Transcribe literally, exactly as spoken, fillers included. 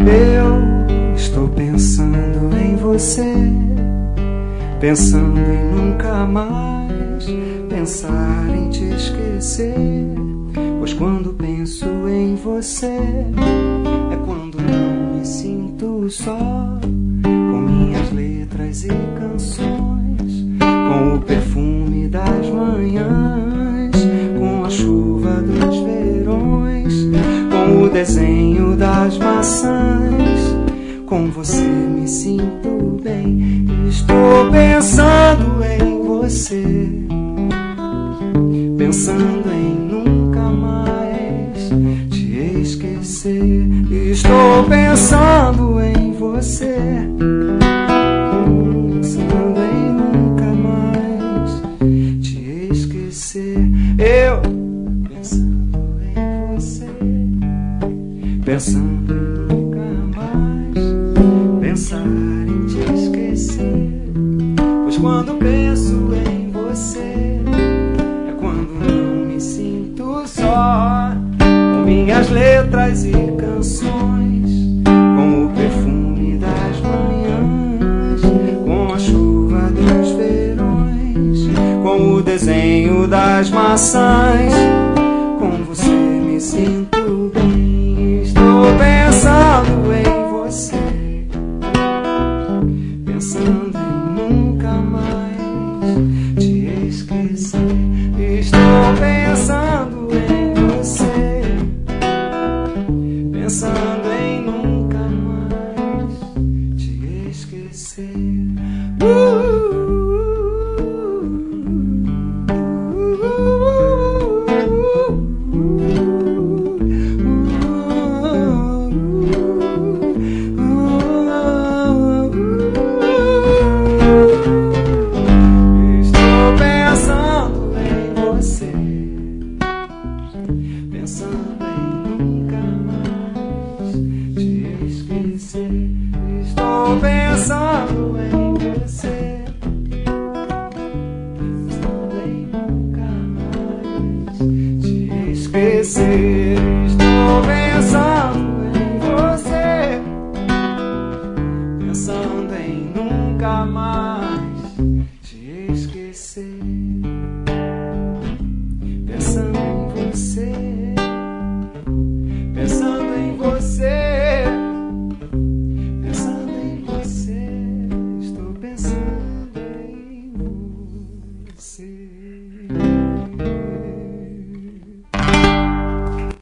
Eu estou pensando em você, pensando em nunca mais pensar em te esquecer. Pois quando penso em você é quando não me sinto só, com minhas letras e canções, com o perfume das manhãs, com a chuva dos verões, com o desenho das maçãs. Com você me sinto bem. Estou pensando em você, pensando em nunca mais te esquecer. Estou pensando em você, pensando em nunca mais te esquecer. Eu pensando em você, pensando em nunca mais pensar em te esquecer. Pois quando penso em você é quando não me sinto só, com minhas letras e canções, com o perfume das manhãs, com a chuva dos verões, com o desenho das maçãs. Com você me sinto bem. Estou pensando em você, pensando em nunca mais te esquecer. Estou pensando em você, pensando em nunca mais te esquecer. Uh! Pensando em nunca mais te esquecer. Estou pensando